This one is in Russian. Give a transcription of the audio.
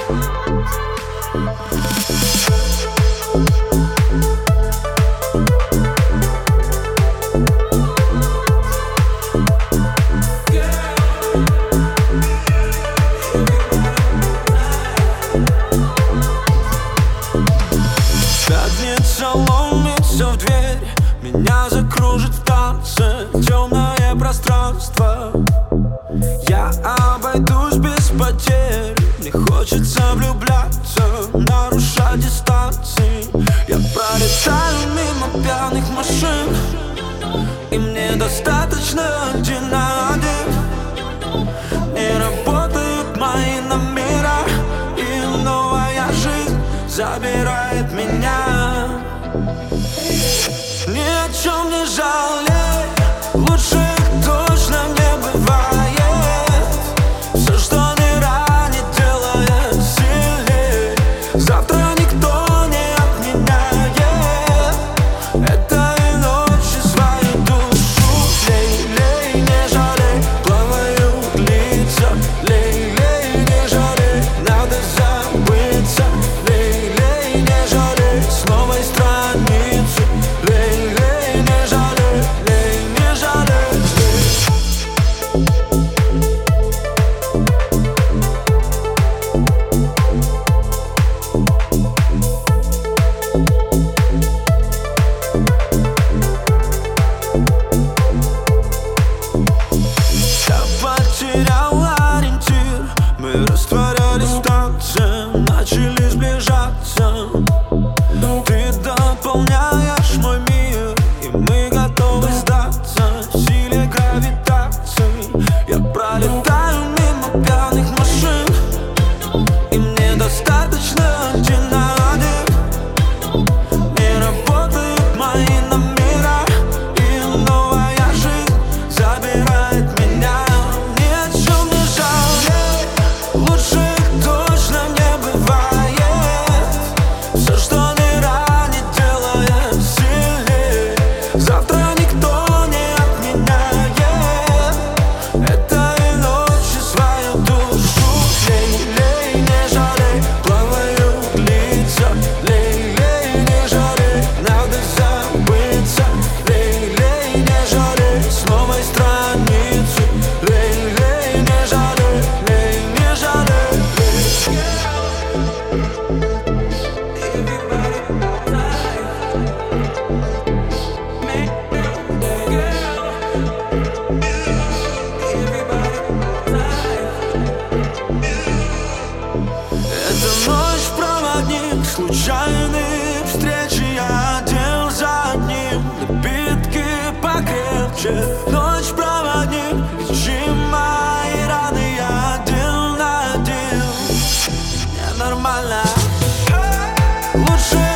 Пятница ломится в дверь, меня закружит в танце темное пространство. Я обойдусь без потерь, мне хочется влюбляться, нарушать дистанции. Я пролетаю мимо пьяных машин, и мне достаточно один на один. Не работают мои номера, и новая жизнь забирает меня. Ни о чем не жалей, лучше точно не бывает. Все, что не ранит, делает сильнее. Завтра никто не отменяет этой ночи свою душу. Лей, лей, не жалей, плавают лица. Лей, лей, не жалей, надо забыться. Лей, лей, не жалей, с новой страницы. Лей, лей, не жалей, лей, не жалей, лей. Я потерял ориентир, мы растворялись в танце, начали сближаться. Ты дополняешь мой мир, и мы готовы сдаться силе гравитации. Я пролетаю мимо пьяных машин, и мне достаточно один на один. Не работают мои номера, и новая жизнь забирает меня. Ни о чем не жалей, лучше точно не бывает. Все, что не ранит, делает сильнее. Завтра никто не отменяет этой ночи свою душу. Лей, лей, не жалей, плавают лица. Лей, лей, не жалей, надо забыться. Лей, лей, не жалей, с новой страницы. Лей, лей, не жалей, лей, не жалей, лей. Это ночь-проводник, случайные встречи, один за одним, напитки покрепче. Ночь-проводник, лечи мои раны, я один на один. Ненормально, лучше